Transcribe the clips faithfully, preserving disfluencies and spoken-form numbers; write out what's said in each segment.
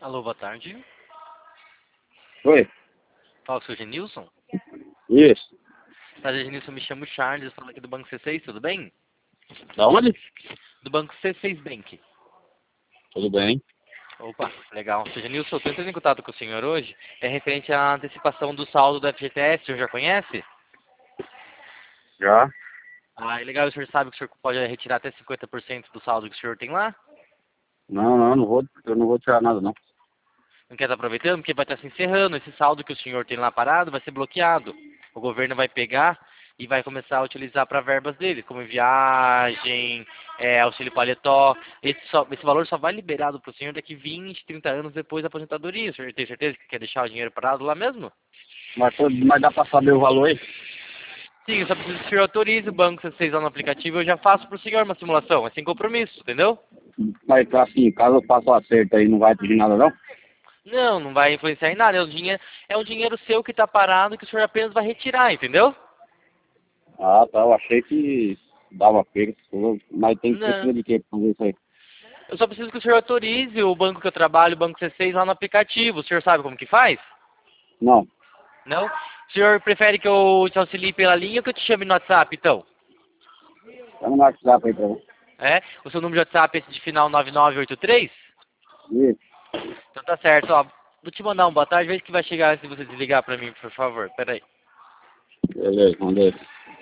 Alô, boa tarde. Oi, Fala com o seu Genilson. isso. Prazer, Genilson, me chamo Charles, eu falo aqui do Banco C seis, tudo bem? Da onde? Do Banco C seis Bank. Tudo bem. Opa, legal. Seu Genilson, eu estou entrando em contato com o senhor hoje. É referente à antecipação do saldo do F G T S, o senhor já conhece? Já? Ah, é legal, o senhor sabe que o senhor pode retirar até cinquenta por cento do saldo que o senhor tem lá? Não, não, não vou, eu não vou tirar nada, não. Não quer estar aproveitando? Porque vai estar se encerrando. Esse saldo que o senhor tem lá parado vai ser bloqueado. O governo vai pegar e vai começar a utilizar para verbas dele, como viagem, é, auxílio paletó. Esse, só, esse valor só vai liberado para o senhor daqui vinte, trinta anos depois da aposentadoria. O senhor tem certeza que quer deixar o dinheiro parado lá mesmo? Mas, pô, mas dá pra saber o valor aí? Sim, eu só preciso que o senhor autorize o banco C seis lá no aplicativo. Eu já faço para o senhor uma simulação. É sem compromisso, entendeu? Mas assim, caso eu faça o acerto aí, não vai pedir nada, não? Não, não vai influenciar em nada. É um dinheiro, é um dinheiro seu que está parado que o senhor apenas vai retirar, entendeu? Ah, tá, eu achei que dava perda, mas tem que Não. precisa de quê pra fazer isso aí? Eu só preciso que o senhor autorize o banco que eu trabalho, o Banco C seis, lá no aplicativo. O senhor sabe como que faz? Não, Não? O senhor prefere que eu te auxilie pela linha ou que eu te chame no WhatsApp, então? eu não acho que dá pra ir pra lá. É? O seu número de WhatsApp é esse de final nove nove oito três? Isso, Então tá certo, ó. Vou te mandar um boa tarde, veja que vai chegar antes de você desligar pra mim, por favor. Pera aí. beleza, mandei.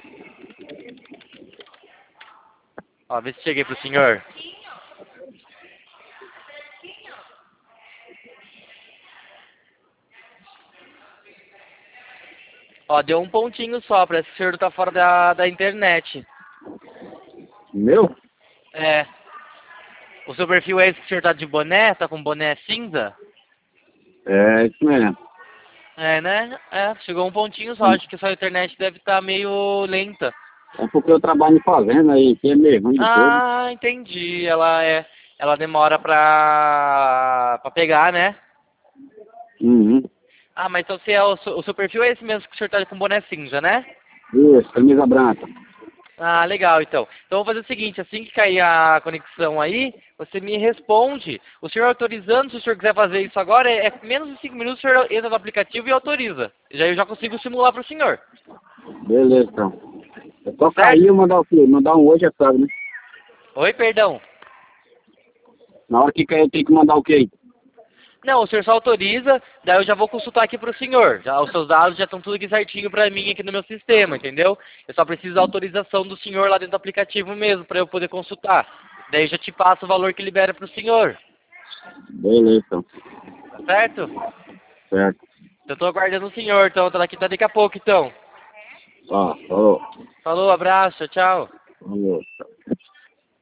Ó, vê se cheguei pro senhor. Ó, deu um pontinho só, parece que o senhor tá fora da, da internet. Meu? É. O seu perfil é esse que o senhor tá de boné? Tá com boné cinza? É isso mesmo. É, né? É, chegou um pontinho só. Acho que a sua internet deve estar meio lenta. É porque eu trabalho em fazenda aí, que é meio ruim de coisa. Ah, entendi. Ela é, ela demora pra, pra pegar, né? Uhum. Ah, mas então se é o, seu- o seu perfil é esse mesmo que o senhor tá com boné cinza, né? Isso, camisa branca. Ah, legal, então. Então vou fazer o seguinte, assim que cair a conexão aí, você me responde. O senhor autorizando, se o senhor quiser fazer isso agora, é, é menos de cinco minutos, o senhor entra no aplicativo e autoriza. Já eu já consigo simular para o senhor. Beleza, então. É Tá só cair certo? e mandar o quê? Mandar um hoje é sabe, né? Oi, perdão. Na hora que cair tem que mandar o quê? Não, o senhor só autoriza, daí eu já vou consultar aqui para o senhor. Já, os seus dados já estão tudo aqui certinho para mim aqui no meu sistema, entendeu? Eu só preciso da autorização do senhor lá dentro do aplicativo mesmo, para eu poder consultar. Daí eu já te passo o valor que libera para o senhor. Beleza, então. Tá certo? Certo. Eu tô aguardando o senhor, então, tá daqui tá daqui a pouco, então. Ó, falou. Falou, abraço, tchau. Falou.